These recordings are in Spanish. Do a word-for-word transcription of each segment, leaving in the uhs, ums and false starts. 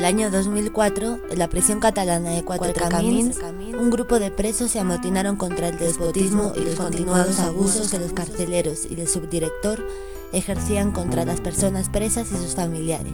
el año dos mil cuatro, en la prisión catalana de Quatre Camins, un grupo de presos se amotinaron contra el despotismo y los continuados abusos que los carceleros y el subdirector ejercían contra las personas presas y sus familiares.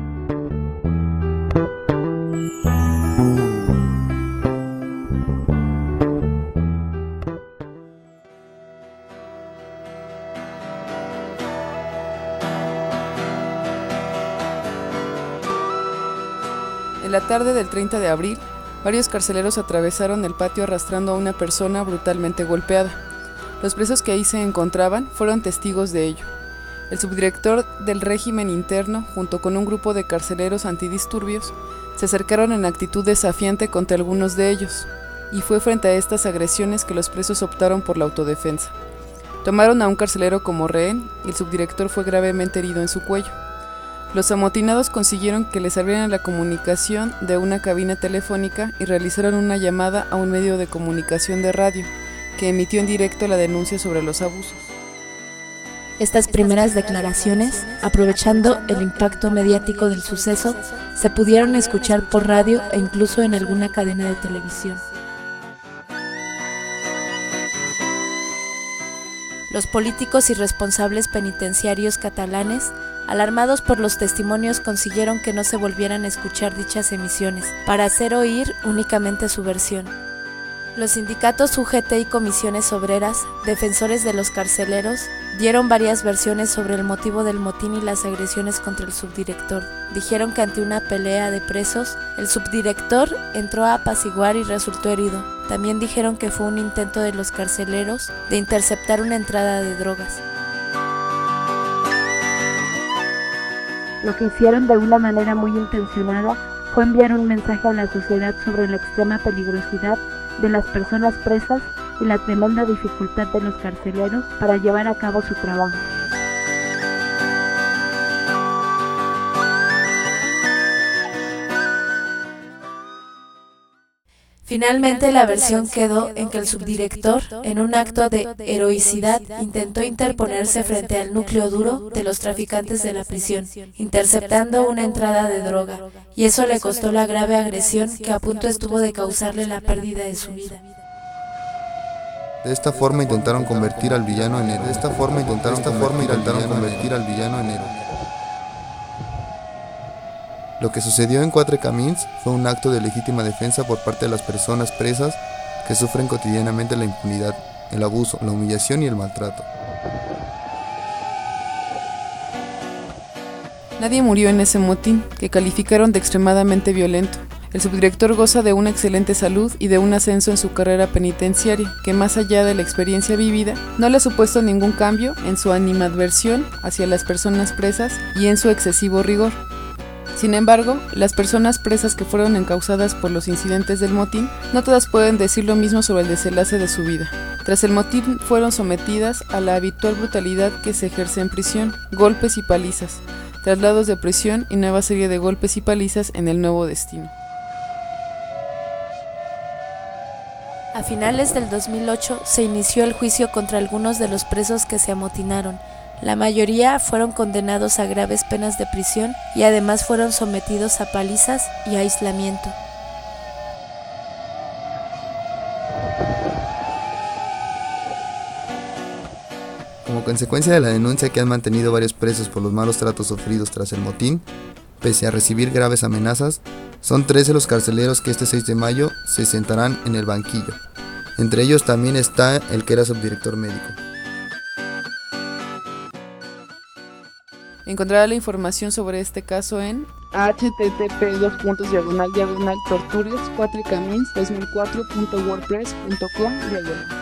En la tarde del treinta de abril, varios carceleros atravesaron el patio arrastrando a una persona brutalmente golpeada. Los presos que ahí se encontraban fueron testigos de ello. El subdirector del régimen interno, junto con un grupo de carceleros antidisturbios, se acercaron en actitud desafiante contra algunos de ellos, y fue frente a estas agresiones que los presos optaron por la autodefensa. Tomaron a un carcelero como rehén y el subdirector fue gravemente herido en su cuello. Los amotinados consiguieron que les abrieran la comunicación de una cabina telefónica y realizaron una llamada a un medio de comunicación de radio, que emitió en directo la denuncia sobre los abusos. Estas primeras declaraciones, aprovechando el impacto mediático del suceso, se pudieron escuchar por radio e incluso en alguna cadena de televisión. Los políticos y responsables penitenciarios catalanes, alarmados por los testimonios, consiguieron que no se volvieran a escuchar dichas emisiones, para hacer oír únicamente su versión. Los sindicatos U G T y comisiones obreras, defensores de los carceleros, dieron varias versiones sobre el motivo del motín y las agresiones contra el subdirector. Dijeron que ante una pelea de presos, el subdirector entró a apaciguar y resultó herido. También dijeron que fue un intento de los carceleros de interceptar una entrada de drogas. Lo que hicieron de una manera muy intencionada fue enviar un mensaje a la sociedad sobre la extrema peligrosidad de las personas presas y la tremenda dificultad de los carceleros para llevar a cabo su trabajo. Finalmente, la versión quedó en que el subdirector, en un acto de heroicidad, intentó interponerse frente al núcleo duro de los traficantes de la prisión, interceptando una entrada de droga, y eso le costó la grave agresión que a punto estuvo de causarle la pérdida de su vida. De esta forma intentaron convertir al villano en héroe. De esta forma intentaron, esta forma intentaron convertir al villano en héroe. Lo que sucedió en Quatre Camins fue un acto de legítima defensa por parte de las personas presas que sufren cotidianamente la impunidad, el abuso, la humillación y el maltrato. Nadie murió en ese motín, que calificaron de extremadamente violento. El subdirector goza de una excelente salud y de un ascenso en su carrera penitenciaria, que más allá de la experiencia vivida, no le ha supuesto ningún cambio en su animadversión hacia las personas presas y en su excesivo rigor. Sin embargo, las personas presas que fueron encausadas por los incidentes del motín, no todas pueden decir lo mismo sobre el desenlace de su vida. Tras el motín fueron sometidas a la habitual brutalidad que se ejerce en prisión, golpes y palizas, traslados de prisión y nueva serie de golpes y palizas en el nuevo destino. A finales del dos mil ocho se inició el juicio contra algunos de los presos que se amotinaron. La mayoría fueron condenados a graves penas de prisión y además fueron sometidos a palizas y aislamiento. Como consecuencia de la denuncia que han mantenido varios presos por los malos tratos sufridos tras el motín, pese a recibir graves amenazas, son trece los carceleros que este seis de mayo se sentarán en el banquillo. Entre ellos también está el que era subdirector médico. Encontrará la información sobre este caso en h t t p dos puntos diagonal diagonal torturias cuatrecamins dos mil cuatro punto wordpress punto com diagonal